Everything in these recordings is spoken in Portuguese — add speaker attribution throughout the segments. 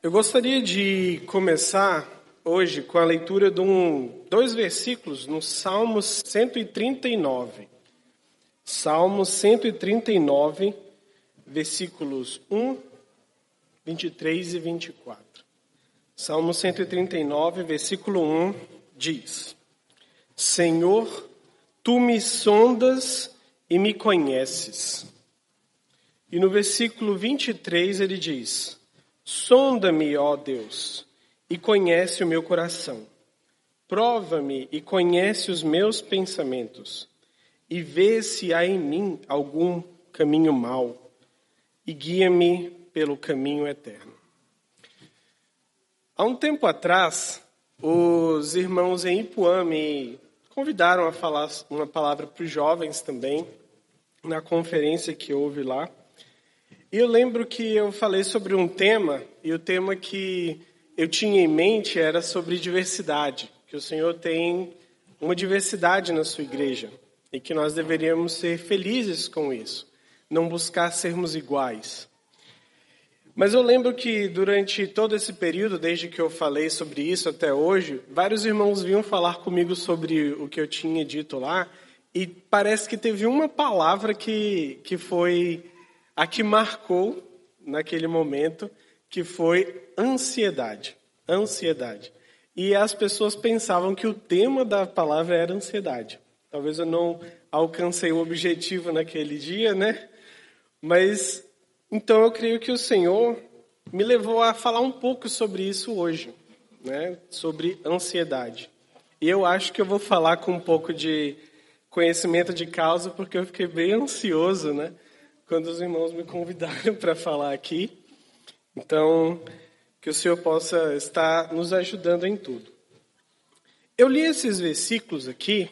Speaker 1: Eu gostaria de começar hoje com a leitura de dois versículos no Salmos 139. Salmos 139, versículos 1, 23 e 24. Salmo 139, versículo 1 diz: Senhor, tu me sondas e me conheces. E no versículo 23 ele diz: sonda-me, ó Deus, e conhece o meu coração. Prova-me e conhece os meus pensamentos. E vê se há em mim algum caminho mau. E guia-me pelo caminho eterno. Há um tempo atrás, os irmãos em Ipuã me convidaram a falar uma palavra para os jovens também, na conferência que houve lá. E eu lembro que eu falei sobre um tema, e o tema que eu tinha em mente era sobre diversidade, que o Senhor tem uma diversidade na sua igreja, e que nós deveríamos ser felizes com isso, não buscar sermos iguais. Mas eu lembro que durante todo esse período, desde que eu falei sobre isso até hoje, vários irmãos vinham falar comigo sobre o que eu tinha dito lá, e parece que teve uma palavra que foi a que marcou naquele momento, que foi ansiedade. Ansiedade. E as pessoas pensavam que o tema da palavra era ansiedade. Talvez eu não alcancei o objetivo naquele dia, né? Mas, então eu creio que o Senhor me levou a falar um pouco sobre isso hoje, né? Sobre ansiedade. E eu acho que eu vou falar com um pouco de conhecimento de causa, porque eu fiquei bem ansioso, né? Quando os irmãos me convidaram para falar aqui. Então, que o Senhor possa estar nos ajudando em tudo. Eu li esses versículos aqui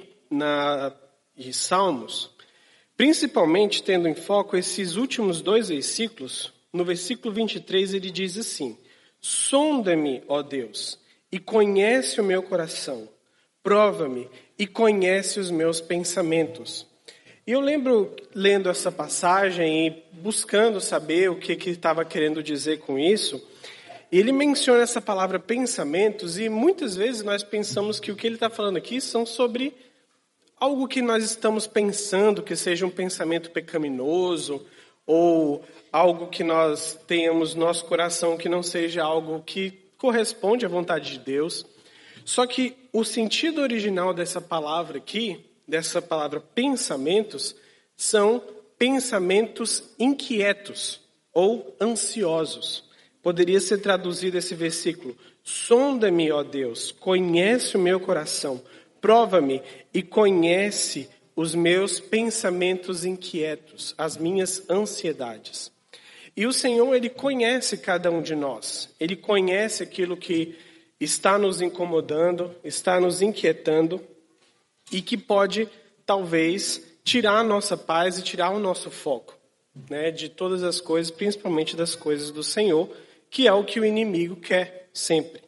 Speaker 1: de Salmos, principalmente tendo em foco esses últimos dois versículos. No versículo 23 ele diz assim: sonda-me, ó Deus, e conhece o meu coração. Prova-me e conhece os meus pensamentos. E eu lembro, lendo essa passagem e buscando saber o que estava querendo dizer com isso, ele menciona essa palavra pensamentos, e muitas vezes nós pensamos que o que ele está falando aqui são sobre algo que nós estamos pensando, que seja um pensamento pecaminoso, ou algo que nós tenhamos no nosso coração que não seja algo que corresponde à vontade de Deus. Só que o sentido original dessa palavra aqui, dessa palavra pensamentos, são pensamentos inquietos ou ansiosos. Poderia ser traduzido esse versículo: sonda-me, ó Deus, conhece o meu coração, prova-me e conhece os meus pensamentos inquietos, as minhas ansiedades. E o Senhor, Ele conhece cada um de nós. Ele conhece aquilo que está nos incomodando, está nos inquietando, e que pode, talvez, tirar a nossa paz e tirar o nosso foco, né, de todas as coisas, principalmente das coisas do Senhor, que é o que o inimigo quer sempre.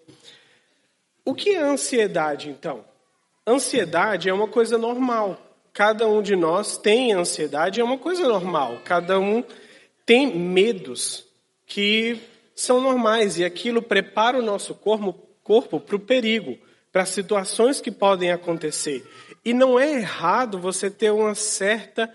Speaker 1: O que é ansiedade, então? Ansiedade é uma coisa normal. Cada um de nós tem ansiedade, é uma coisa normal. Cada um tem medos que são normais, e aquilo prepara o nosso corpo para o perigo, para situações que podem acontecer. E não é errado você ter uma certa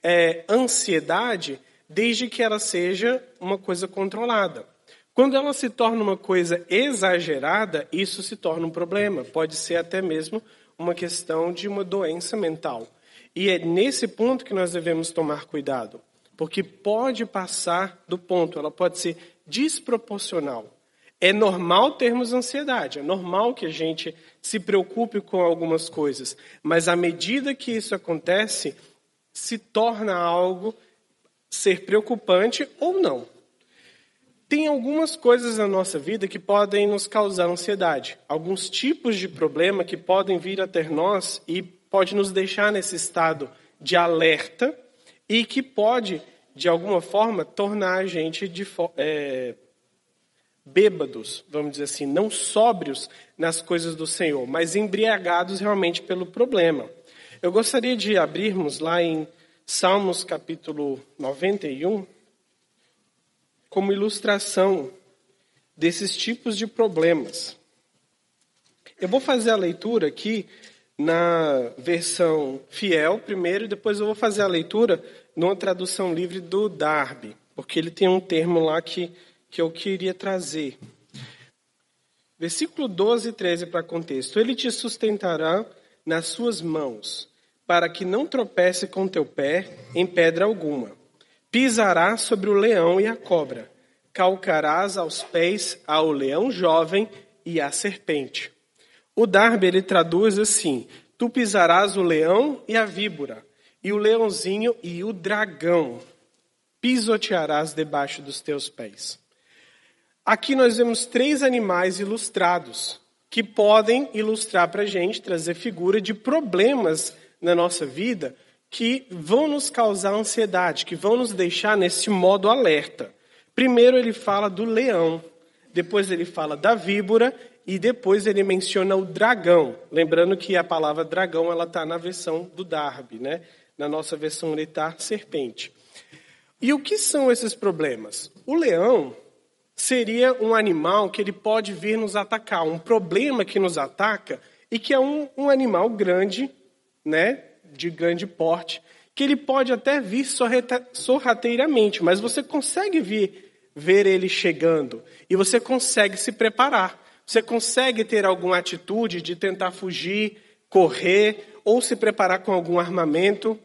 Speaker 1: ansiedade, desde que ela seja uma coisa controlada. Quando ela se torna uma coisa exagerada, isso se torna um problema. Pode ser até mesmo uma questão de uma doença mental. E é nesse ponto que nós devemos tomar cuidado, porque pode passar do ponto, ela pode ser desproporcional. É normal termos ansiedade, é normal que a gente se preocupe com algumas coisas, mas à medida que isso acontece, se torna algo ser preocupante ou não. Tem algumas coisas na nossa vida que podem nos causar ansiedade, alguns tipos de problema que podem vir até nós e pode nos deixar nesse estado de alerta e que pode, de alguma forma, tornar a gente bêbados, vamos dizer assim, não sóbrios nas coisas do Senhor, mas embriagados realmente pelo problema. Eu gostaria de abrirmos lá em Salmos capítulo 91, como ilustração desses tipos de problemas. Eu vou fazer a leitura aqui na versão fiel primeiro, e depois eu vou fazer a leitura numa tradução livre do Darby, porque ele tem um termo lá que eu queria trazer. Versículo 12 e 13 para contexto. Ele te sustentará nas suas mãos, para que não tropece com teu pé em pedra alguma. Pisarás sobre o leão e a cobra. Calcarás aos pés ao leão jovem e à serpente. O Darby, ele traduz assim: tu pisarás o leão e a víbora, e o leãozinho e o dragão. Pisotearás debaixo dos teus pés. Aqui nós vemos 3 animais ilustrados, que podem ilustrar para a gente, trazer figura de problemas na nossa vida que vão nos causar ansiedade, que vão nos deixar nesse modo alerta. Primeiro ele fala do leão, depois ele fala da víbora e depois ele menciona o dragão. Lembrando que a palavra dragão ela está na versão do Darby, né? Na nossa versão ele está serpente. E o que são esses problemas? O leão seria um animal que ele pode vir nos atacar, um problema que nos ataca e que é um animal grande, né? De grande porte, que ele pode até vir sorrateiramente, mas você consegue ver ele chegando e você consegue se preparar. Você consegue ter alguma atitude de tentar fugir, correr ou se preparar com algum armamento.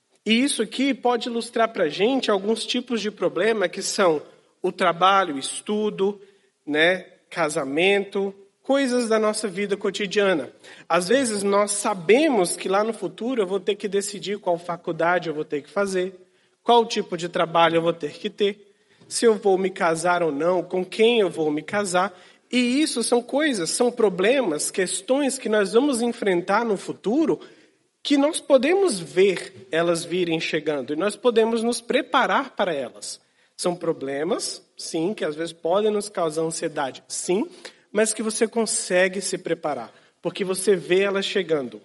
Speaker 1: E isso aqui pode ilustrar para a gente alguns tipos de problema que são o trabalho, o estudo, né, casamento, coisas da nossa vida cotidiana. Às vezes nós sabemos que lá no futuro eu vou ter que decidir qual faculdade eu vou ter que fazer, qual tipo de trabalho eu vou ter que ter, se eu vou me casar ou não, com quem eu vou me casar. E isso são coisas, são problemas, questões que nós vamos enfrentar no futuro que nós podemos ver elas virem chegando e nós podemos nos preparar para elas. São problemas, sim, que às vezes podem nos causar ansiedade, sim, mas que você consegue se preparar, porque você vê elas chegando.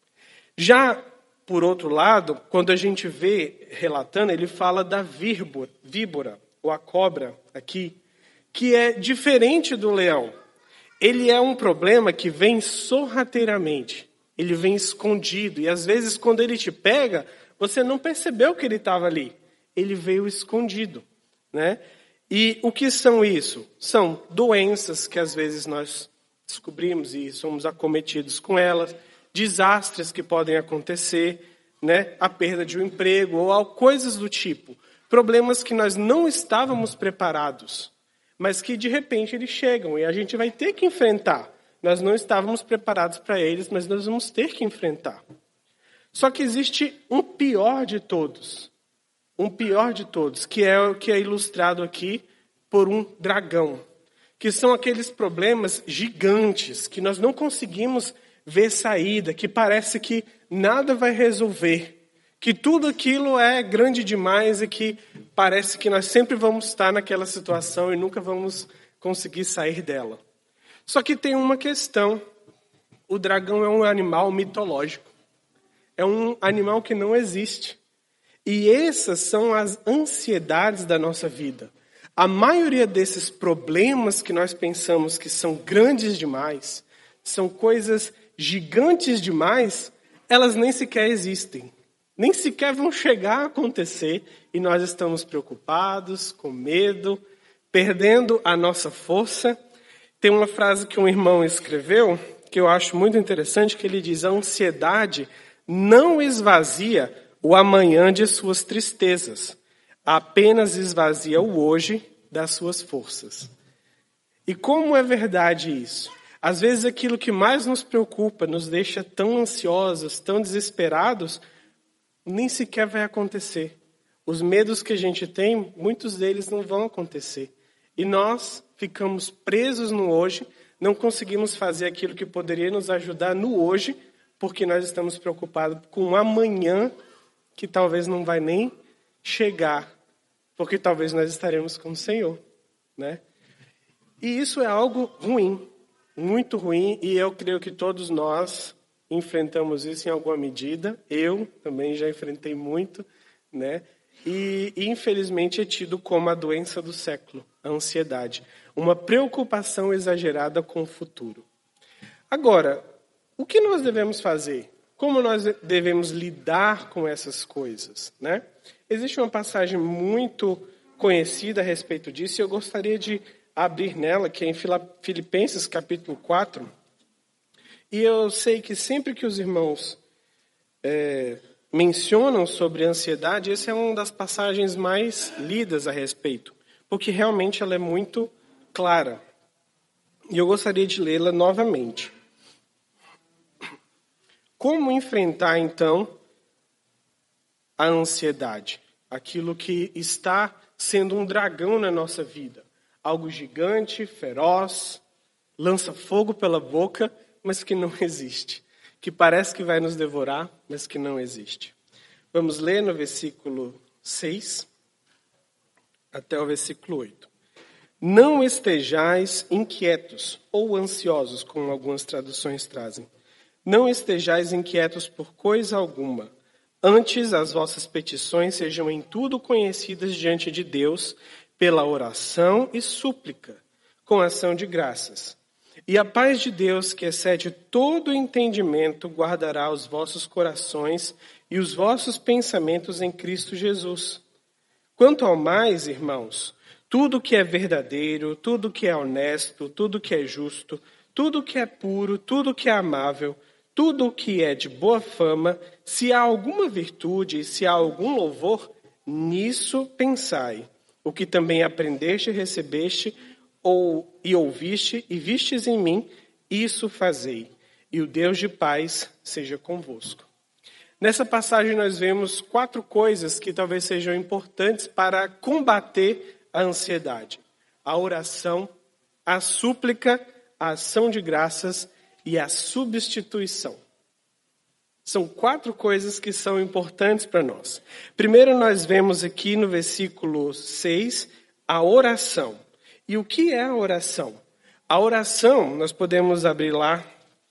Speaker 1: Já, por outro lado, quando a gente vê relatando, ele fala da víbora, ou a cobra aqui, que é diferente do leão. Ele é um problema que vem sorrateiramente, ele vem escondido, e às vezes quando ele te pega, você não percebeu que ele estava ali, ele veio escondido, né? E o que são isso? São doenças que às vezes nós descobrimos e somos acometidos com elas, desastres que podem acontecer, né? A perda de um emprego ou coisas do tipo. Problemas que nós não estávamos preparados, mas que de repente eles chegam e a gente vai ter que enfrentar. Nós não estávamos preparados para eles, mas nós vamos ter que enfrentar. Só que existe um pior de todos. Um pior de todos, que é o que é ilustrado aqui por um dragão. Que são aqueles problemas gigantes, que nós não conseguimos ver saída, que parece que nada vai resolver. Que tudo aquilo é grande demais e que parece que nós sempre vamos estar naquela situação e nunca vamos conseguir sair dela. Só que tem uma questão. O dragão é um animal mitológico. É um animal que não existe. E essas são as ansiedades da nossa vida. A maioria desses problemas que nós pensamos que são grandes demais, são coisas gigantes demais, elas nem sequer existem. Nem sequer vão chegar a acontecer e nós estamos preocupados, com medo, perdendo a nossa força. Tem uma frase que um irmão escreveu, que eu acho muito interessante, que ele diz: a ansiedade não esvazia o amanhã de suas tristezas, apenas esvazia o hoje das suas forças. E como é verdade isso? Às vezes aquilo que mais nos preocupa, nos deixa tão ansiosos, tão desesperados, nem sequer vai acontecer. Os medos que a gente tem, muitos deles não vão acontecer. E nós ficamos presos no hoje, não conseguimos fazer aquilo que poderia nos ajudar no hoje, porque nós estamos preocupados com o amanhã, que talvez não vai nem chegar, porque talvez nós estaremos com o Senhor, né? E isso é algo ruim, muito ruim, e eu creio que todos nós enfrentamos isso em alguma medida. Eu também já enfrentei muito, né? E infelizmente é tido como a doença do século, a ansiedade, uma preocupação exagerada com o futuro. Agora, o que nós devemos fazer? Como nós devemos lidar com essas coisas, né? Existe uma passagem muito conhecida a respeito disso, e eu gostaria de abrir nela, que é em Filipenses capítulo 4. E eu sei que sempre que os irmãos mencionam sobre a ansiedade, essa é uma das passagens mais lidas a respeito, porque realmente ela é muito clara. E eu gostaria de lê-la novamente. Como enfrentar, então, a ansiedade? Aquilo que está sendo um dragão na nossa vida. Algo gigante, feroz, lança fogo pela boca, mas que não existe. Que parece que vai nos devorar, mas que não existe. Vamos ler no versículo 6 até o versículo 8. Não estejais inquietos ou ansiosos, como algumas traduções trazem. Não estejais inquietos por coisa alguma. Antes, as vossas petições sejam em tudo conhecidas diante de Deus, pela oração e súplica, com ação de graças. E a paz de Deus, que excede todo entendimento, guardará os vossos corações e os vossos pensamentos em Cristo Jesus. Quanto ao mais, irmãos, tudo que é verdadeiro, tudo que é honesto, tudo que é justo, tudo que é puro, tudo que é amável, tudo o que é de boa fama, se há alguma virtude e se há algum louvor, nisso pensai. O que também aprendeste e recebeste, e ouviste e vistes em mim, isso fazei. E o Deus de paz seja convosco. Nessa passagem nós vemos 4 coisas que talvez sejam importantes para combater a ansiedade. A oração, a súplica, a ação de graças e a substituição. São 4 coisas que são importantes para nós. Primeiro nós vemos aqui no versículo 6, a oração. E o que é a oração? A oração, nós podemos abrir lá,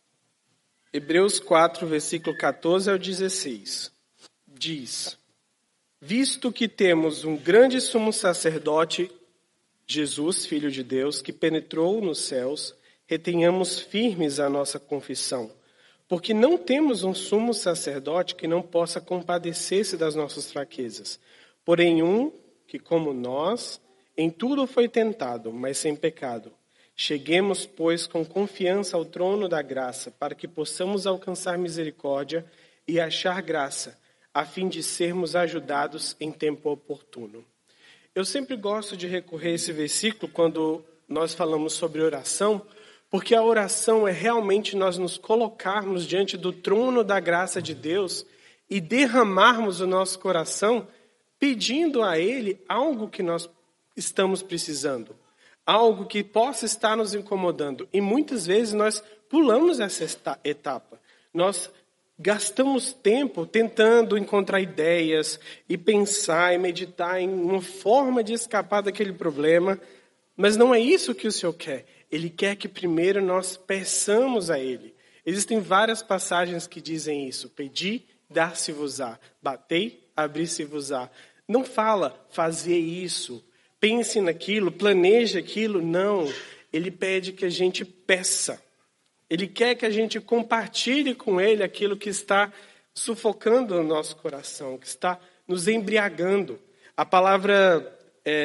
Speaker 1: Hebreus 4, versículo 14 ao 16. Diz: visto que temos um grande sumo sacerdote, Jesus, Filho de Deus, que penetrou nos céus, retenhamos firmes a nossa confissão, porque não temos um sumo sacerdote que não possa compadecer-se das nossas fraquezas, porém um que, como nós, em tudo foi tentado, mas sem pecado. Cheguemos, pois, com confiança ao trono da graça, para que possamos alcançar misericórdia e achar graça, a fim de sermos ajudados em tempo oportuno. Eu sempre gosto de recorrer a esse versículo quando nós falamos sobre oração, porque a oração é realmente nós nos colocarmos diante do trono da graça de Deus e derramarmos o nosso coração pedindo a Ele algo que nós estamos precisando, algo que possa estar nos incomodando. E muitas vezes nós pulamos essa etapa. Nós gastamos tempo tentando encontrar ideias e pensar e meditar em uma forma de escapar daquele problema, mas não é isso que o Senhor quer. Ele quer que primeiro nós peçamos a Ele. Existem várias passagens que dizem isso. Pedi, dar-se-vos-á. Batei, abrir-se-vos-á. Não fala fazer isso, pense naquilo, planeje aquilo. Não. Ele pede que a gente peça. Ele quer que a gente compartilhe com Ele aquilo que está sufocando o nosso coração, que está nos embriagando. A palavra,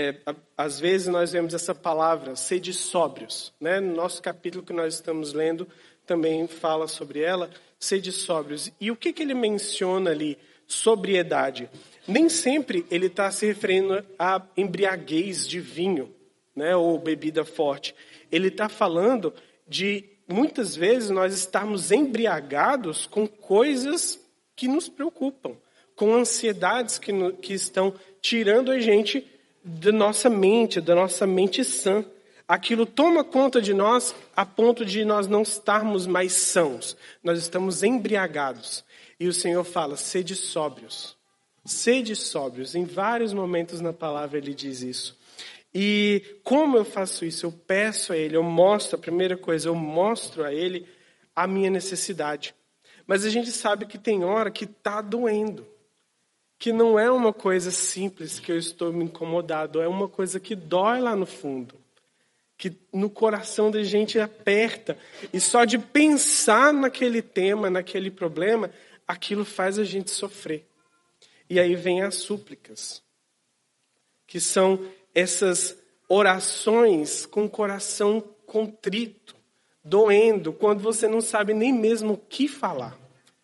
Speaker 1: às vezes nós vemos essa palavra, sede sóbrios. Né? No nosso capítulo que nós estamos lendo, também fala sobre ela, sede sóbrios. E o que ele menciona ali? Sobriedade. Nem sempre ele está se referindo à embriaguez de vinho, né? Ou bebida forte. Ele está falando de, muitas vezes, nós estarmos embriagados com coisas que nos preocupam, com ansiedades que estão tirando a gente da nossa mente sã. Aquilo toma conta de nós a ponto de nós não estarmos mais sãos. Nós estamos embriagados. E o Senhor fala, sede sóbrios. Sede sóbrios. Em vários momentos na palavra ele diz isso. E como eu faço isso? Eu peço a Ele, eu mostro, a primeira coisa, eu mostro a Ele a minha necessidade. Mas a gente sabe que tem hora que está doendo. que não é uma coisa simples que eu estou me incomodado, é uma coisa que dói lá no fundo, que no coração da gente aperta, e só de pensar naquele tema, naquele problema, aquilo faz a gente sofrer. E aí vem as súplicas, que são essas orações com o coração contrito, doendo, quando você não sabe nem mesmo o que falar.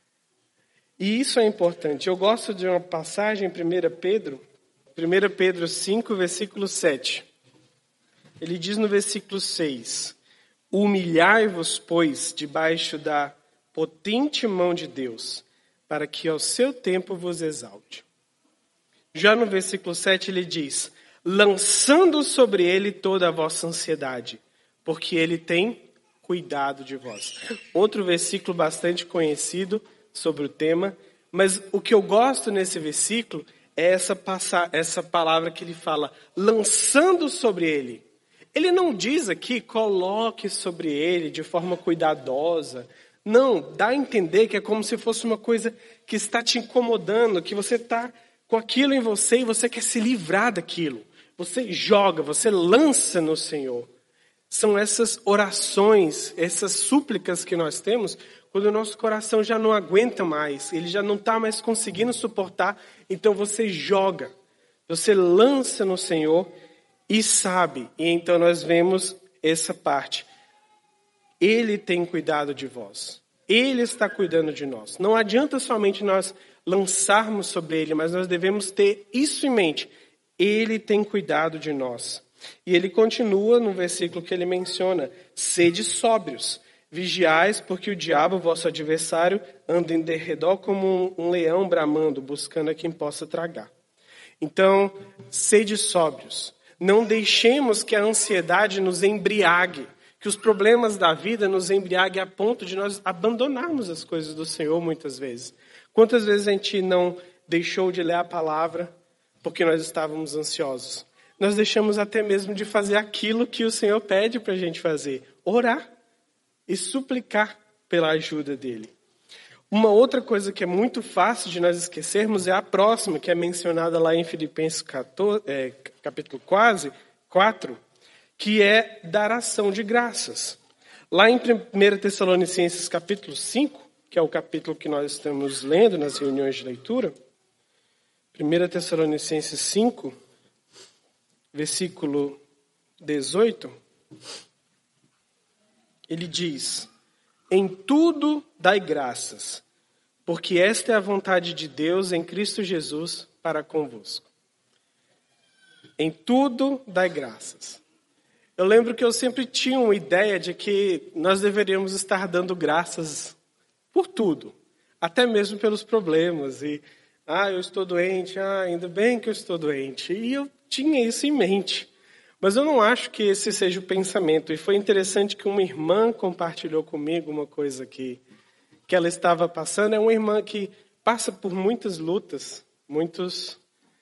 Speaker 1: E isso é importante. Eu gosto de uma passagem em 1 Pedro 5, versículo 7. Ele diz no versículo 6, humilhai-vos, pois, debaixo da potente mão de Deus, para que ao seu tempo vos exalte. Já no versículo 7 ele diz, lançando sobre ele toda a vossa ansiedade, porque ele tem cuidado de vós. Outro versículo bastante conhecido sobre o tema, mas o que eu gosto nesse versículo é essa palavra que ele fala, lançando sobre ele. Ele não diz aqui, coloque sobre ele de forma cuidadosa. Não, dá a entender que é como se fosse uma coisa que está te incomodando, que você está com aquilo em você e você quer se livrar daquilo. Você joga, você lança no Senhor. São essas orações, essas súplicas que nós temos, quando o nosso coração já não aguenta mais, ele já não está mais conseguindo suportar, então você joga, você lança no Senhor e sabe. E então nós vemos essa parte. Ele tem cuidado de vós. Ele está cuidando de nós. Não adianta somente nós lançarmos sobre ele, mas nós devemos ter isso em mente. Ele tem cuidado de nós. E ele continua no versículo que ele menciona, sede sóbrios, vigiais, porque o diabo, vosso adversário, anda em derredor como um leão bramando, buscando a quem possa tragar. Então, sede sóbrios. Não deixemos que a ansiedade nos embriague, que os problemas da vida nos embriaguem a ponto de nós abandonarmos as coisas do Senhor muitas vezes. Quantas vezes a gente não deixou de ler a palavra porque nós estávamos ansiosos? Nós deixamos até mesmo de fazer aquilo que o Senhor pede para a gente fazer, orar e suplicar pela ajuda dele. Uma outra coisa que é muito fácil de nós esquecermos é a próxima, que é mencionada lá em Filipenses capítulo 4, que é dar ação de graças. Lá em 1 Tessalonicenses capítulo 5, que é o capítulo que nós estamos lendo nas reuniões de leitura, 1 Tessalonicenses 5, versículo 18, ele diz, em tudo dai graças, porque esta é a vontade de Deus em Cristo Jesus para convosco. Em tudo dai graças. Eu lembro que eu sempre tinha uma ideia de que nós deveríamos estar dando graças por tudo, até mesmo pelos problemas. E, eu estou doente, ainda bem que eu estou doente. E eu tinha isso em mente. Mas eu não acho que esse seja o pensamento. E foi interessante que uma irmã compartilhou comigo uma coisa que ela estava passando. É uma irmã que passa por muitas lutas, muitos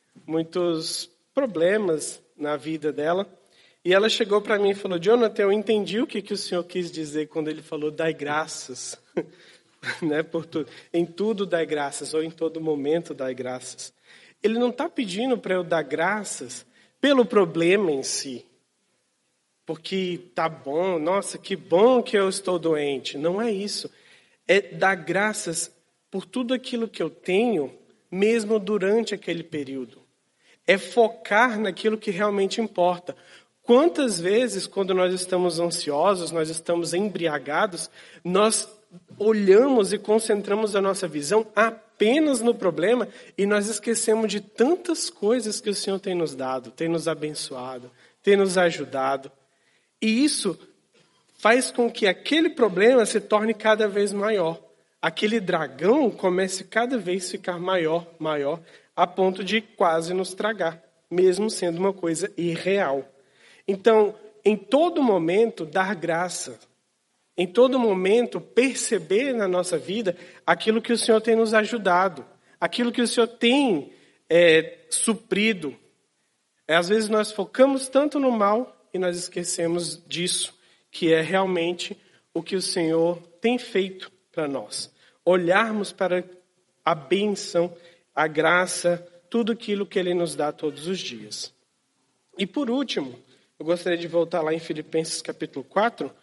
Speaker 1: problemas na vida dela. E ela chegou para mim e falou, Jonathan, eu entendi o que o senhor quis dizer quando ele falou dai graças. Né, por tudo. Em tudo dai graças, ou em todo momento dai graças. Ele não está pedindo para eu dar graças pelo problema em si. Porque tá bom, nossa, que bom que eu estou doente. Não é isso. É dar graças por tudo aquilo que eu tenho, mesmo durante aquele período. É focar naquilo que realmente importa. Quantas vezes, quando nós estamos ansiosos, nós estamos embriagados, nós olhamos e concentramos a nossa visão apenas no problema e nós esquecemos de tantas coisas que o Senhor tem nos dado, tem nos abençoado, tem nos ajudado. E isso faz com que aquele problema se torne cada vez maior. Aquele dragão comece cada vez a ficar maior, a ponto de quase nos tragar, mesmo sendo uma coisa irreal. Então, em todo momento, dar graça. Em todo momento, perceber na nossa vida aquilo que o Senhor tem nos ajudado, aquilo que o Senhor tem suprido. Às vezes nós focamos tanto no mal e nós esquecemos disso, que é realmente o que o Senhor tem feito para nós. Olharmos para a benção a graça, tudo aquilo que Ele nos dá todos os dias. E por último, eu gostaria de voltar lá em Filipenses capítulo 4,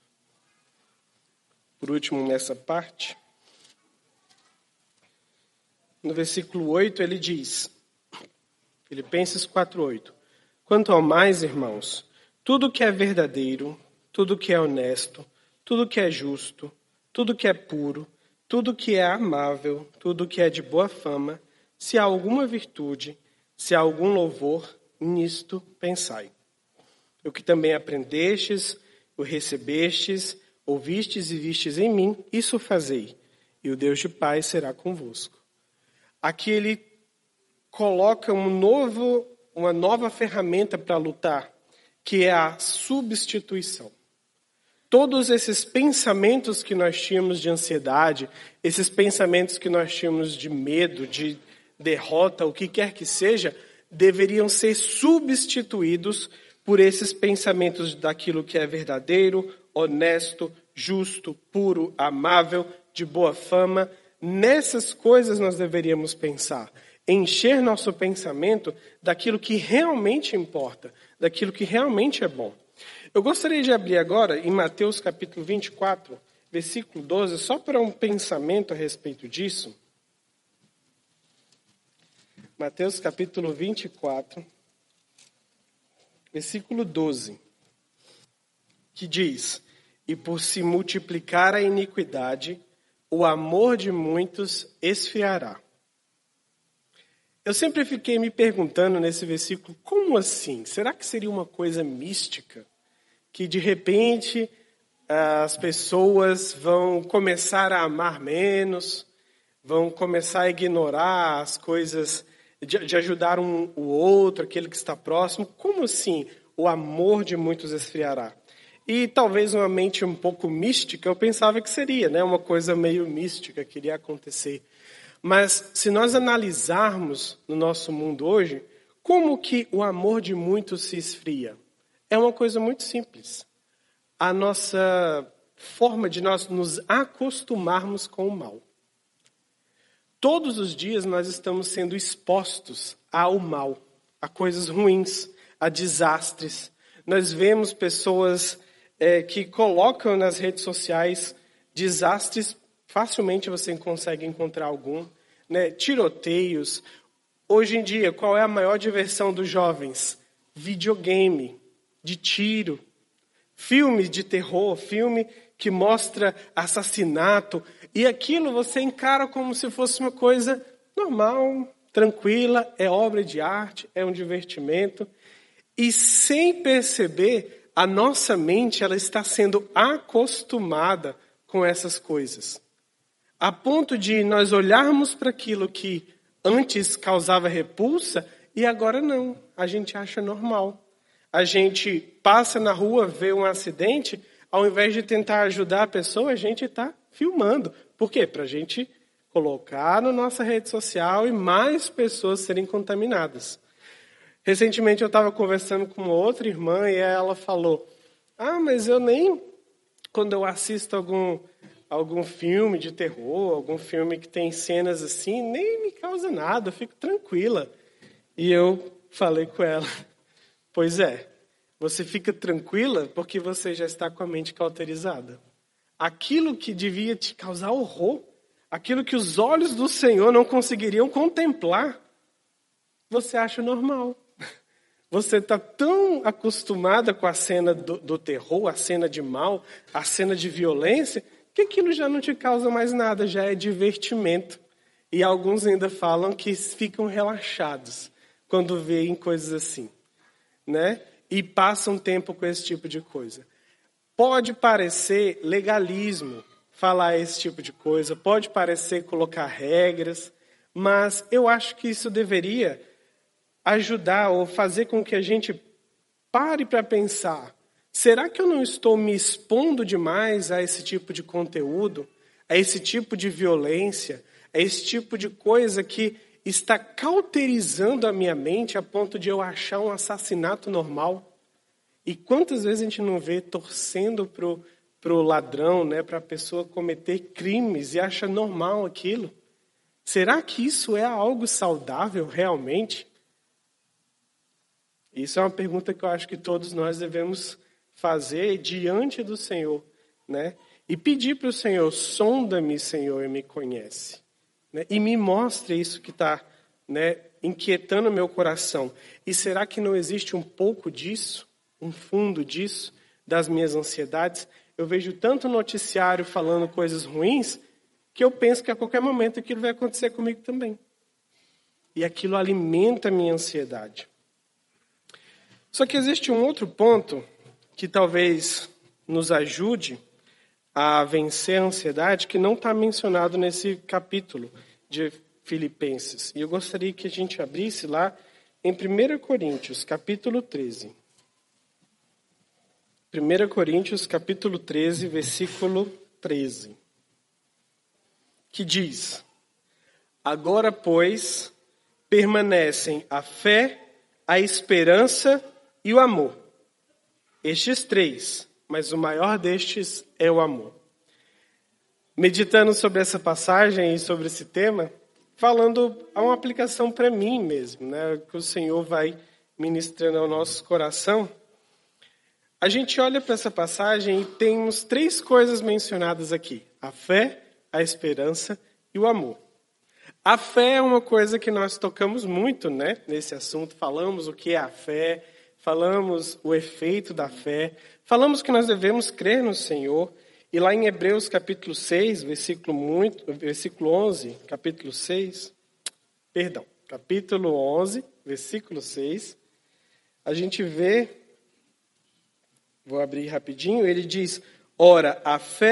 Speaker 1: por último nessa parte. No versículo 8 ele diz, Filipenses 4:8, quanto ao mais, irmãos, tudo que é verdadeiro, tudo que é honesto, tudo que é justo, tudo que é puro, tudo que é amável, tudo que é de boa fama, se há alguma virtude, se há algum louvor, nisto pensai. O que também aprendestes, o recebestes, ouvistes e vistes em mim, isso fazei, e o Deus de paz será convosco. Aqui ele coloca uma nova ferramenta para lutar, que é a substituição. Todos esses pensamentos que nós tínhamos de ansiedade, esses pensamentos que nós tínhamos de medo, de derrota, o que quer que seja, deveriam ser substituídos por esses pensamentos daquilo que é verdadeiro, honesto, justo, puro, amável, de boa fama. Nessas coisas nós deveríamos pensar. Encher nosso pensamento daquilo que realmente importa, daquilo que realmente é bom. Eu gostaria de abrir agora em Mateus capítulo 24, versículo 12, só para um pensamento a respeito disso. Mateus capítulo 24, versículo 12, que diz, e por se multiplicar a iniquidade, o amor de muitos esfriará. Eu sempre fiquei me perguntando nesse versículo, como assim? Será que seria uma coisa mística? Que de repente as pessoas vão começar a amar menos, vão começar a ignorar as coisas, de ajudar o outro, aquele que está próximo. Como assim o amor de muitos esfriará? E talvez uma mente um pouco mística, eu pensava que seria, né, uma coisa meio mística que iria acontecer. Mas se nós analisarmos no nosso mundo hoje, como que o amor de muitos se esfria? É uma coisa muito simples. A nossa forma de nós nos acostumarmos com o mal. Todos os dias nós estamos sendo expostos ao mal, a coisas ruins, a desastres. Nós vemos pessoas que colocam nas redes sociais desastres, facilmente você consegue encontrar algum, né? Tiroteios. Hoje em dia, qual é a maior diversão dos jovens? Videogame, de tiro, filme de terror, filme que mostra assassinato, e aquilo você encara como se fosse uma coisa normal, tranquila, é obra de arte, é um divertimento, e sem perceber, a nossa mente ela está sendo acostumada com essas coisas. A ponto de nós olharmos para aquilo que antes causava repulsa e agora não, a gente acha normal. A gente passa na rua, vê um acidente, ao invés de tentar ajudar a pessoa, a gente está filmando. Por quê? Para a gente colocar na nossa rede social e mais pessoas serem contaminadas. Recentemente eu estava conversando com uma outra irmã e ela falou, mas eu nem, quando eu assisto algum filme de terror, algum filme que tem cenas assim, nem me causa nada, eu fico tranquila. E eu falei com ela, pois é, você fica tranquila porque você já está com a mente cauterizada. Aquilo que devia te causar horror, aquilo que os olhos do Senhor não conseguiriam contemplar, você acha normal. Você está tão acostumada com a cena do terror, a cena de mal, a cena de violência, que aquilo já não te causa mais nada, já é divertimento. E alguns ainda falam que ficam relaxados quando veem coisas assim, né? E passam tempo com esse tipo de coisa. Pode parecer legalismo falar esse tipo de coisa, pode parecer colocar regras, mas eu acho que isso deveria ajudar ou fazer com que a gente pare para pensar, será que eu não estou me expondo demais a esse tipo de conteúdo, a esse tipo de violência, a esse tipo de coisa que está cauterizando a minha mente a ponto de eu achar um assassinato normal? E quantas vezes a gente não vê torcendo pro ladrão, né, para a pessoa cometer crimes e acha normal aquilo? Será que isso é algo saudável realmente? Isso é uma pergunta que eu acho que todos nós devemos fazer diante do Senhor, né? E pedir para o Senhor, sonda-me, Senhor, e me conhece. Né? E me mostre isso que está, né, inquietando meu coração. E será que não existe um pouco disso, um fundo disso, das minhas ansiedades? Eu vejo tanto noticiário falando coisas ruins, que eu penso que a qualquer momento aquilo vai acontecer comigo também. E aquilo alimenta a minha ansiedade. Só que existe um outro ponto que talvez nos ajude a vencer a ansiedade, que não está mencionado nesse capítulo de Filipenses. E eu gostaria que a gente abrisse lá em 1 Coríntios, capítulo 13. 1 Coríntios, capítulo 13, versículo 13. Que diz: agora, pois, permanecem a fé, a esperança e o amor. Estes três, mas o maior destes é o amor. Meditando sobre essa passagem e sobre esse tema, falando a uma aplicação para mim mesmo, né, que o Senhor vai ministrando ao nosso coração, a gente olha para essa passagem e temos três coisas mencionadas aqui: a fé, a esperança e o amor. A fé é uma coisa que nós tocamos muito, né, nesse assunto. Falamos o que é a fé, falamos o efeito da fé, falamos que nós devemos crer no Senhor. E lá em Hebreus capítulo 6, versículo 11, capítulo 11, versículo 6, a gente vê, vou abrir rapidinho, ele diz: ora,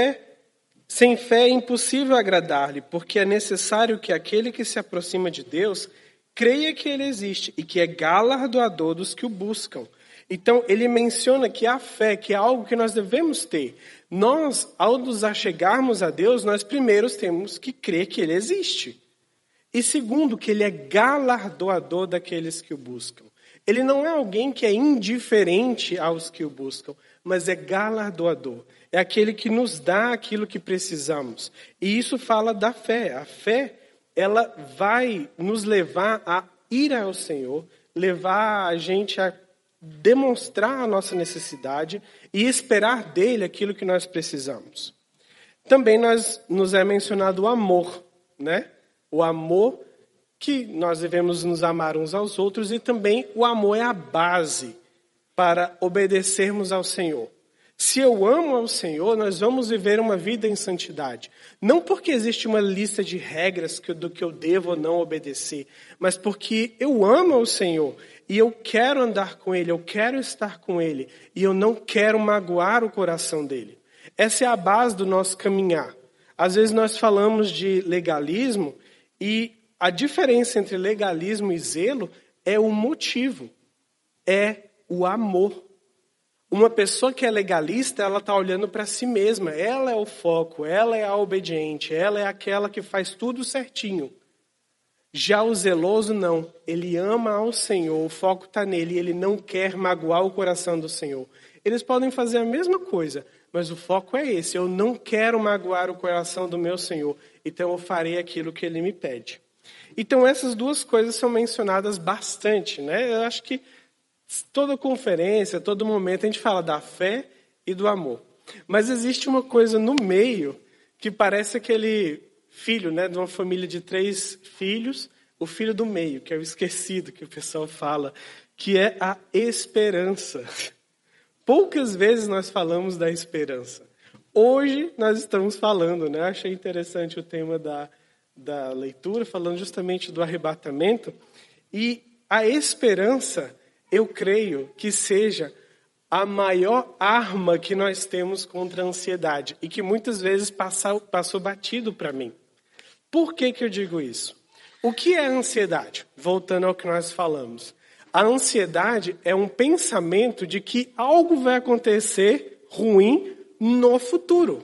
Speaker 1: sem fé é impossível agradar-lhe, porque é necessário que aquele que se aproxima de Deus creia que ele existe e que é galardoador dos que o buscam. Então, ele menciona que a fé, que é algo que nós devemos ter. Nós, ao nos achegarmos a Deus, nós primeiro temos que crer que ele existe. E segundo, que ele é galardoador daqueles que o buscam. Ele não é alguém que é indiferente aos que o buscam, mas é galardoador. É aquele que nos dá aquilo que precisamos. E isso fala da fé. A fé, ela vai nos levar a ir ao Senhor, levar a gente a demonstrar a nossa necessidade e esperar dele aquilo que nós precisamos. Também nos é mencionado o amor, né? O amor que nós devemos nos amar uns aos outros, e também o amor é a base para obedecermos ao Senhor. Se eu amo ao Senhor, nós vamos viver uma vida em santidade. Não porque existe uma lista de regras do que eu devo ou não obedecer, mas porque eu amo ao Senhor e eu quero andar com Ele, eu quero estar com Ele e eu não quero magoar o coração dEle. Essa é a base do nosso caminhar. Às vezes nós falamos de legalismo e a diferença entre legalismo e zelo é o motivo, é o amor. Uma pessoa que é legalista, ela está olhando para si mesma. Ela é o foco, ela é a obediente, ela é aquela que faz tudo certinho. Já o zeloso, não. Ele ama ao Senhor, o foco está nele, ele não quer magoar o coração do Senhor. Eles podem fazer a mesma coisa, mas o foco é esse. Eu não quero magoar o coração do meu Senhor, então eu farei aquilo que ele me pede. Então essas duas coisas são mencionadas bastante, né? Eu acho que toda conferência, todo momento, a gente fala da fé e do amor. Mas existe uma coisa no meio que parece aquele filho, né, de uma família de 3 filhos, o filho do meio, que é o esquecido, que o pessoal fala, que é a esperança. Poucas vezes nós falamos da esperança. Hoje nós estamos falando, né? Achei interessante o tema da leitura, falando justamente do arrebatamento. E a esperança, eu creio que seja a maior arma que nós temos contra a ansiedade e que muitas vezes passou batido para mim. Por que eu digo isso? O que é a ansiedade? Voltando ao que nós falamos. A ansiedade é um pensamento de que algo vai acontecer ruim no futuro.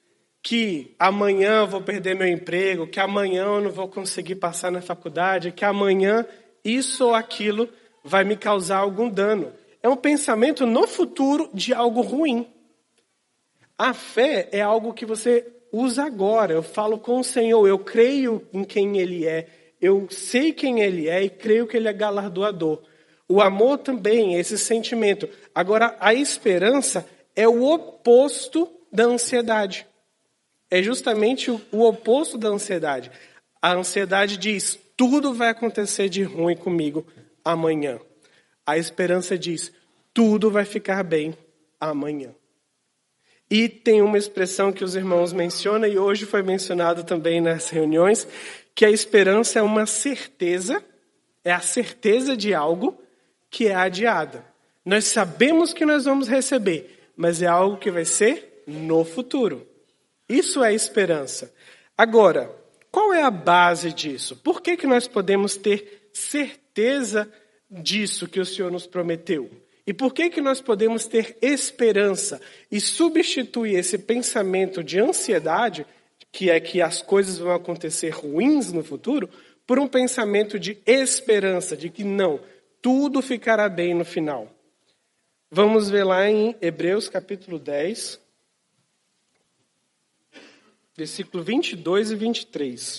Speaker 1: Que amanhã eu vou perder meu emprego, que amanhã eu não vou conseguir passar na faculdade, que amanhã isso ou aquilo vai me causar algum dano. É um pensamento no futuro de algo ruim. A fé é algo que você usa agora. Eu falo com o Senhor, eu creio em quem Ele é. Eu sei quem Ele é e creio que Ele é galardoador. O amor também, esse sentimento. Agora, a esperança é o oposto da ansiedade. É justamente o oposto da ansiedade. A ansiedade diz, tudo vai acontecer de ruim comigo amanhã. A esperança diz, tudo vai ficar bem amanhã. E tem uma expressão que os irmãos mencionam, e hoje foi mencionado também nas reuniões, que a esperança é uma certeza, é a certeza de algo que é adiada. Nós sabemos que nós vamos receber, mas é algo que vai ser no futuro. Isso é esperança. Agora, qual é a base disso? Por que nós podemos ter certeza disso que o Senhor nos prometeu? E por que nós podemos ter esperança e substituir esse pensamento de ansiedade, que é que as coisas vão acontecer ruins no futuro, por um pensamento de esperança, de que não, tudo ficará bem no final? Vamos ver lá em Hebreus capítulo 10, versículo 22 e 23.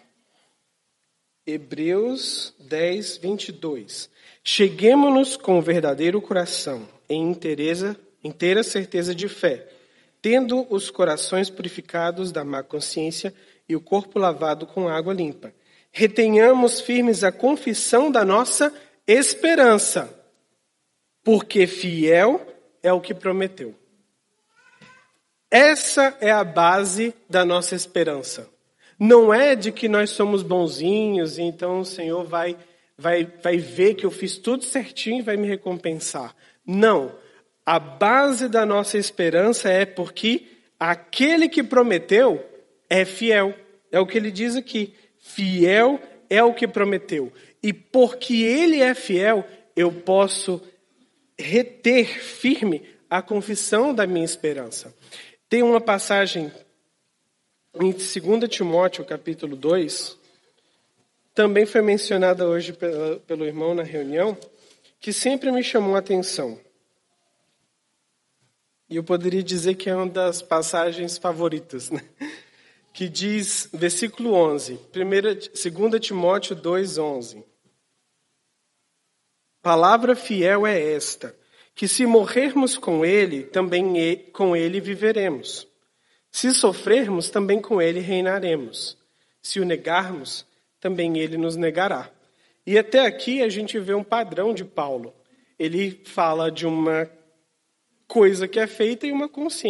Speaker 1: Hebreus 10, 22. Cheguemo-nos com verdadeiro coração, em inteira certeza de fé, tendo os corações purificados da má consciência e o corpo lavado com água limpa. Retenhamos firmes a confissão da nossa esperança, porque fiel é o que prometeu. Essa é a base da nossa esperança. Não é de que nós somos bonzinhos e então o Senhor vai ver que eu fiz tudo certinho e vai me recompensar. Não. A base da nossa esperança é porque aquele que prometeu é fiel. É o que ele diz aqui. Fiel é o que prometeu. E porque ele é fiel, eu posso reter firme a confissão da minha esperança. Tem uma passagem em 2 Timóteo, capítulo 2, também foi mencionada hoje pelo irmão na reunião, que sempre me chamou a atenção. E eu poderia dizer que é uma das passagens favoritas, né? Que diz, versículo 11, 2 Timóteo 2:11. Palavra fiel é esta, que se morrermos com ele, também com ele viveremos. Se sofrermos, também com ele reinaremos. Se o negarmos, também ele nos negará. E até aqui a gente vê um padrão de Paulo. Ele fala de uma coisa que é feita e uma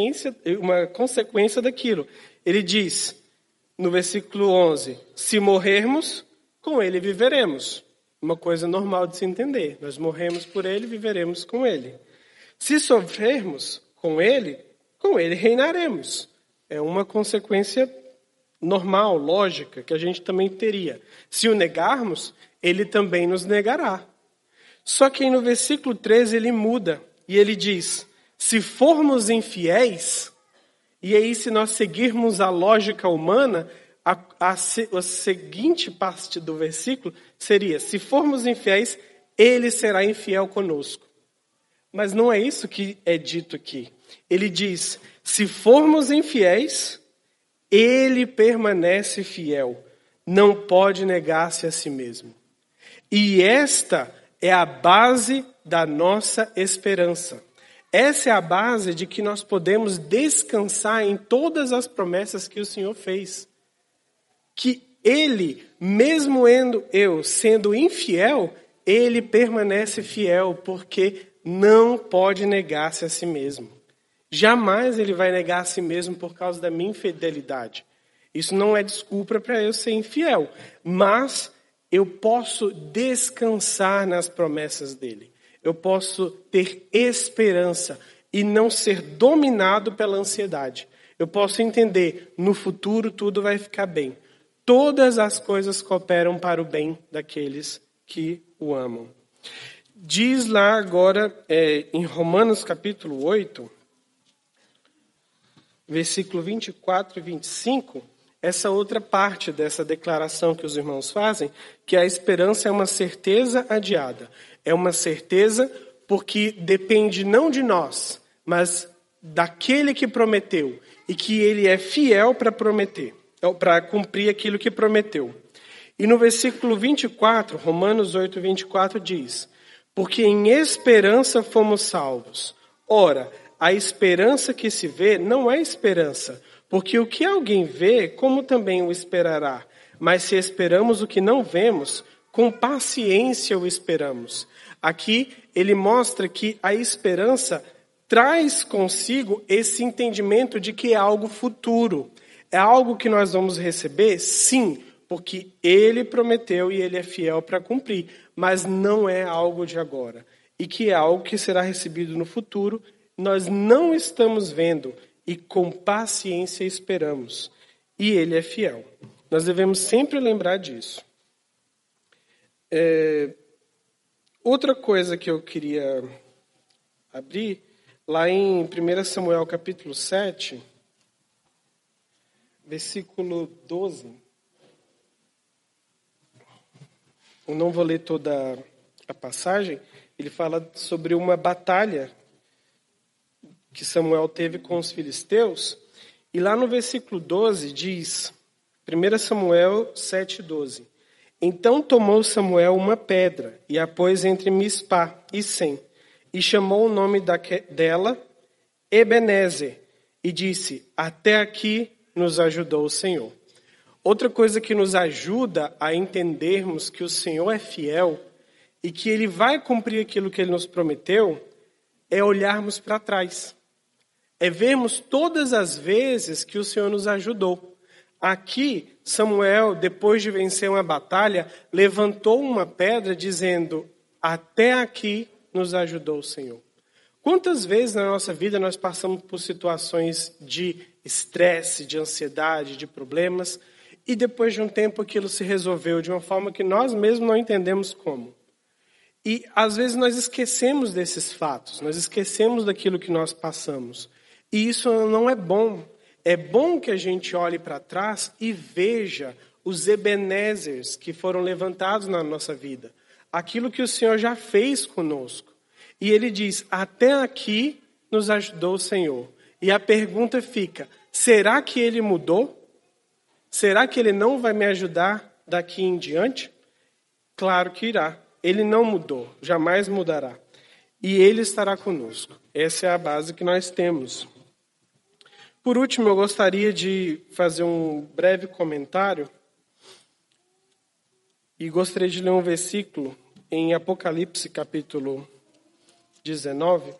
Speaker 1: consequência daquilo. Ele diz, no versículo 11, se morrermos, com ele viveremos. Uma coisa normal de se entender. Nós morremos por ele, viveremos com ele. Se sofrermos com ele reinaremos. É uma consequência normal, lógica, que a gente também teria. Se o negarmos, ele também nos negará. Só que no versículo 13 ele muda e ele diz, se formos infiéis, e aí se nós seguirmos a lógica humana, a seguinte parte do versículo seria, se formos infiéis, ele será infiel conosco. Mas não é isso que é dito aqui. Ele diz, se formos infiéis, ele permanece fiel, não pode negar-se a si mesmo. E esta é a base da nossa esperança. Essa é a base de que nós podemos descansar em todas as promessas que o Senhor fez. Que ele, mesmo eu sendo infiel, ele permanece fiel, porque não pode negar-se a si mesmo. Jamais ele vai negar a si mesmo por causa da minha infidelidade. Isso não é desculpa para eu ser infiel, mas eu posso descansar nas promessas dele. Eu posso ter esperança e não ser dominado pela ansiedade. Eu posso entender, no futuro tudo vai ficar bem. Todas as coisas cooperam para o bem daqueles que o amam. Diz lá agora, em Romanos capítulo 8, versículo 24 e 25, essa outra parte dessa declaração que os irmãos fazem, que a esperança é uma certeza adiada. É uma certeza porque depende não de nós, mas daquele que prometeu e que ele é fiel para prometer, para cumprir aquilo que prometeu. E no versículo 24, Romanos 8, 24 diz: porque em esperança fomos salvos. Ora, a esperança que se vê não é esperança, porque o que alguém vê, como também o esperará? Mas se esperamos o que não vemos, com paciência o esperamos. Aqui ele mostra que a esperança traz consigo esse entendimento de que é algo futuro. É algo que nós vamos receber? Sim, porque ele prometeu e ele é fiel para cumprir. Mas não é algo de agora. E que é algo que será recebido no futuro. Nós não estamos vendo e com paciência esperamos. E ele é fiel. Nós devemos sempre lembrar disso. Outra coisa que eu queria abrir, lá em 1 Samuel capítulo 7, versículo 12. Eu não vou ler toda a passagem. Ele fala sobre uma batalha que Samuel teve com os filisteus. E lá no versículo 12 diz, 1 Samuel 7, 12. Então tomou Samuel uma pedra e a pôs entre Mispá e Sem, e chamou o nome dela Ebenezer, e disse: até aqui nos ajudou o Senhor. Outra coisa que nos ajuda a entendermos que o Senhor é fiel e que Ele vai cumprir aquilo que Ele nos prometeu é olharmos para trás. É vermos todas as vezes que o Senhor nos ajudou. Aqui, Samuel, depois de vencer uma batalha, levantou uma pedra dizendo: até aqui nos ajudou o Senhor. Quantas vezes na nossa vida nós passamos por situações de estresse, de ansiedade, de problemas, e depois de um tempo aquilo se resolveu de uma forma que nós mesmos não entendemos como. E às vezes nós esquecemos desses fatos, nós esquecemos daquilo que nós passamos. E isso não é bom. É bom que a gente olhe para trás e veja os Ebenezers que foram levantados na nossa vida. Aquilo que o Senhor já fez conosco. E ele diz: até aqui nos ajudou o Senhor. E a pergunta fica: será que ele mudou? Será que ele não vai me ajudar daqui em diante? Claro que irá. Ele não mudou, jamais mudará. E ele estará conosco. Essa é a base que nós temos. Por último, eu gostaria de fazer um breve comentário e gostaria de ler um versículo em Apocalipse, capítulo 19.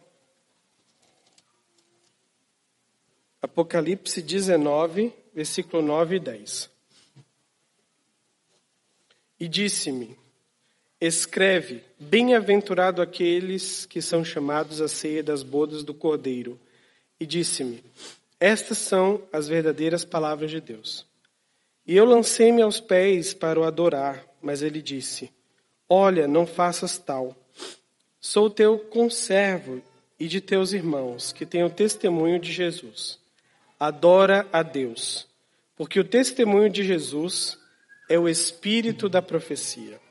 Speaker 1: Apocalipse 19, versículo 9 e 10. E disse-me: escreve, bem-aventurado aqueles que são chamados à ceia das bodas do Cordeiro. E disse-me: estas são as verdadeiras palavras de Deus. E eu lancei-me aos pés para o adorar, mas ele disse: olha, não faças tal. Sou teu conservo e de teus irmãos, que têm o testemunho de Jesus. Adora a Deus, porque o testemunho de Jesus é o espírito da profecia.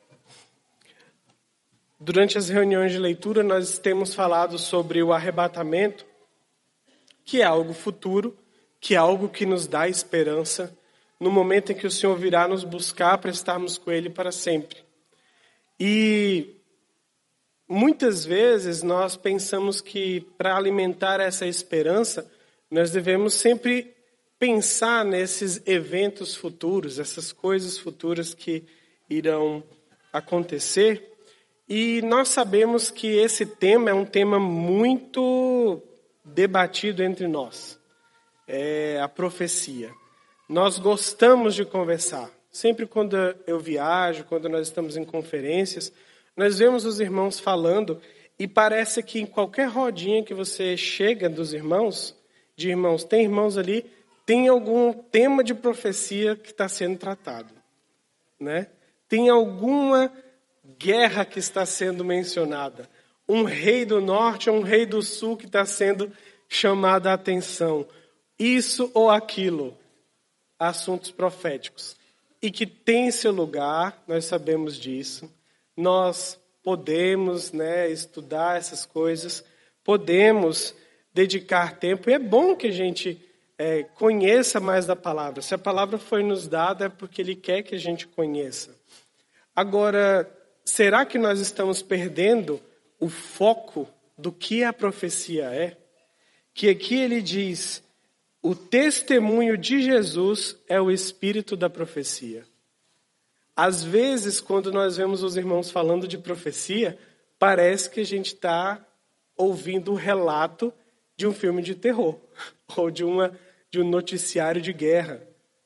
Speaker 1: Durante as reuniões de leitura, nós temos falado sobre o arrebatamento, que é algo futuro, que é algo que nos dá esperança, no momento em que o Senhor virá nos buscar para estarmos com Ele para sempre. E muitas vezes nós pensamos que para alimentar essa esperança, nós devemos sempre pensar nesses eventos futuros, essas coisas futuras que irão acontecer. E nós sabemos que esse tema é um tema muito debatido entre nós. É a profecia. Nós gostamos de conversar. Sempre quando eu viajo, quando nós estamos em conferências, nós vemos os irmãos falando e parece que em qualquer rodinha que você chega dos irmãos, tem irmãos ali, tem algum tema de profecia que está sendo tratado, né? Tem alguma guerra que está sendo mencionada. Um rei do norte ou um rei do sul que está sendo chamado a atenção. Isso ou aquilo. Assuntos proféticos. E que tem seu lugar, nós sabemos disso. Nós podemos, estudar essas coisas. Podemos dedicar tempo. E é bom que a gente conheça mais da palavra. Se a palavra foi nos dada, é porque Ele quer que a gente conheça. Agora, será que nós estamos perdendo o foco do que a profecia é? Que aqui ele diz, o testemunho de Jesus é o espírito da profecia. Às vezes, quando nós vemos os irmãos falando de profecia, parece que a gente está ouvindo um relato de um filme de terror, ou de um noticiário de guerra.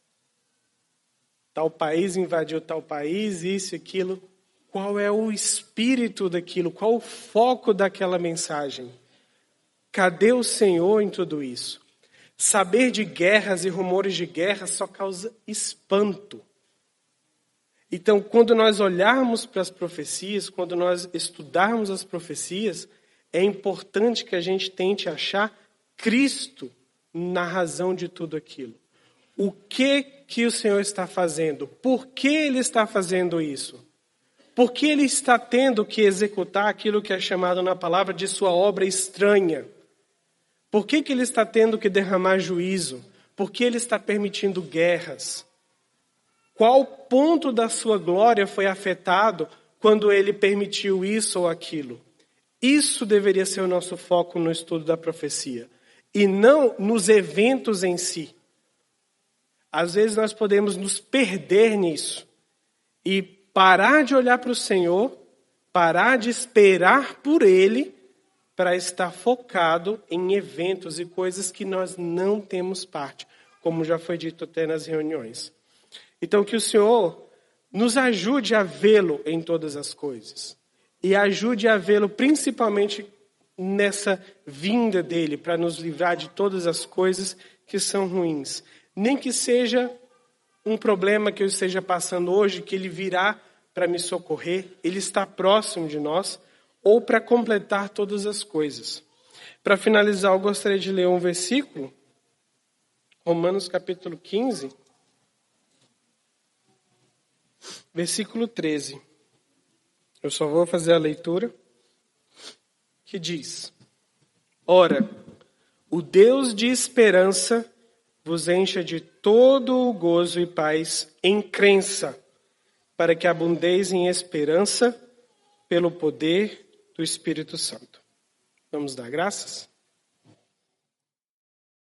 Speaker 1: Tal país invadiu tal país, isso e aquilo. Qual é o espírito daquilo? Qual o foco daquela mensagem? Cadê o Senhor em tudo isso? Saber de guerras e rumores de guerra só causa espanto. Então, quando nós olharmos para as profecias, quando nós estudarmos as profecias, é importante que a gente tente achar Cristo na razão de tudo aquilo. O que o Senhor está fazendo? Por que Ele está fazendo isso? Por que Ele está tendo que executar aquilo que é chamado na palavra de sua obra estranha? Por que Ele está tendo que derramar juízo? Por que Ele está permitindo guerras? Qual ponto da sua glória foi afetado quando Ele permitiu isso ou aquilo? Isso deveria ser o nosso foco no estudo da profecia. E não nos eventos em si. Às vezes nós podemos nos perder nisso. E parar de olhar para o Senhor, parar de esperar por Ele, para estar focado em eventos e coisas que nós não temos parte, como já foi dito até nas reuniões. Então, que o Senhor nos ajude a vê-lo em todas as coisas. E ajude a vê-lo principalmente nessa vinda dele, para nos livrar de todas as coisas que são ruins. Nem que seja um problema que eu esteja passando hoje, que ele virá para me socorrer, ele está próximo de nós, ou para completar todas as coisas. Para finalizar, eu gostaria de ler um versículo, Romanos capítulo 15, versículo 13. Eu só vou fazer a leitura, que diz: Ora, o Deus de esperança vos encha de todo o gozo e paz em crença, para que abundeis em esperança pelo poder do Espírito Santo. Vamos dar graças?